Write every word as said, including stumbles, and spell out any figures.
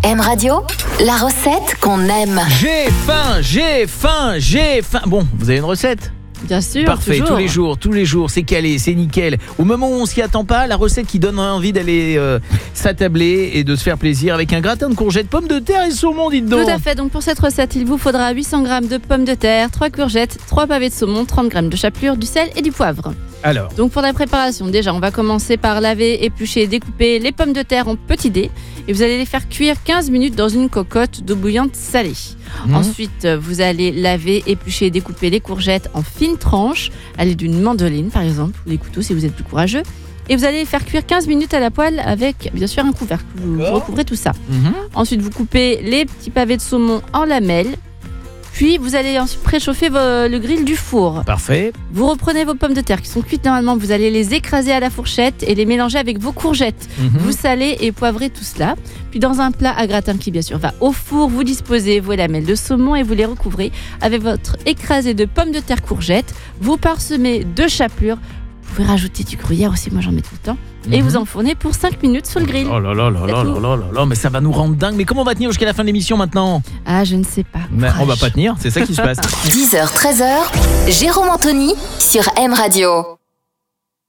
M Radio, la recette qu'on aime. J'ai faim, j'ai faim, j'ai faim. Bon, vous avez une recette ? Bien sûr, Parfait, toujours. tous les jours, tous les jours, c'est calé, c'est nickel. Au moment où on s'y attend pas, la recette qui donne envie d'aller euh, s'attabler et de se faire plaisir avec un gratin de courgettes, pommes de terre et saumon, dites donc. Tout à fait, donc pour cette recette, il vous faudra huit cents grammes de pommes de terre, trois courgettes, trois pavés de saumon, trente grammes de chapelure, du sel et du poivre. Alors, Donc pour la préparation, déjà on va commencer par laver, éplucher et découper les pommes de terre en petits dés et vous allez les faire cuire quinze minutes dans une cocotte d'eau bouillante salée. Mmh. Ensuite, vous allez laver, éplucher et découper les courgettes en fines tranches, à l'aide d'une mandoline par exemple, ou des couteaux si vous êtes plus courageux. Et vous allez les faire cuire quinze minutes à la poêle avec bien sûr un couvercle. Vous, vous recouvrez tout ça. mmh. Ensuite, vous coupez les petits pavés de saumon en lamelles. Puis vous allez ensuite préchauffer vo- le grill du four. Parfait. Vous reprenez vos pommes de terre qui sont cuites normalement, vous allez les écraser à la fourchette et les mélanger avec vos courgettes. Mmh. Vous salez et poivrez tout cela. Puis dans un plat à gratin qui bien sûr va au four, vous disposez vos lamelles de saumon et vous les recouvrez avec votre écrasé de pommes de terre courgettes. Vous parsemez de chapelure. Vous pouvez rajouter du gruyère aussi, moi j'en mets tout le temps. Et Mhm. vous enfournez pour cinq minutes sur le grill. Oh là là là C'est là tout. là là là, mais ça va nous rendre dingue. Mais comment on va tenir jusqu'à la fin de l'émission maintenant ? Ah, je ne sais pas. Mais on va Courage. pas tenir, c'est ça qui se passe. dix heures treize heures, Jérôme Anthony sur M Radio.